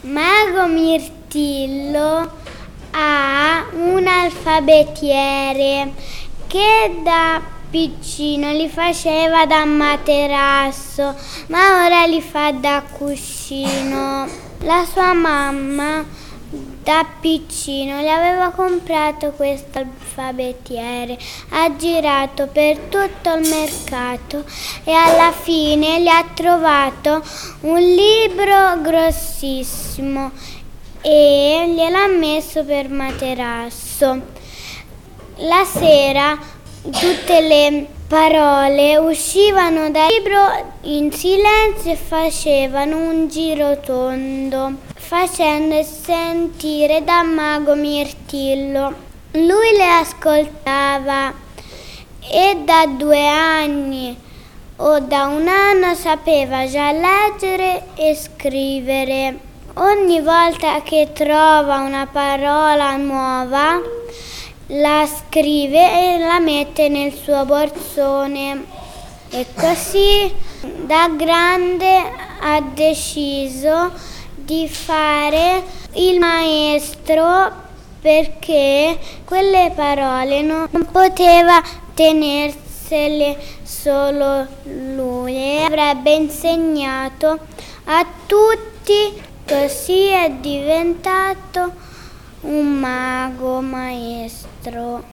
Mago Mirtillo ha un alfabetiere che da piccino li faceva da materasso, ma ora li fa da cuscino. La sua mamma da piccino gli aveva comprato questo alfabetiere, ha girato per tutto il mercato e alla fine gli ha trovato un libro grossissimo e gliel'ha messo per materasso. La sera tutte le parole uscivano dal libro in silenzio e facevano un giro tondo, facendo sentire da Mago Mirtillo. Lui le ascoltava e da 2 anni o da 1 anno sapeva già leggere e scrivere. Ogni volta che trova una parola nuova, la scrive e la mette nel suo borsone. E così da grande ha deciso di fare il maestro, perché quelle parole non poteva tenersele solo lui e avrebbe insegnato a tutti, così è diventato un mago maestro.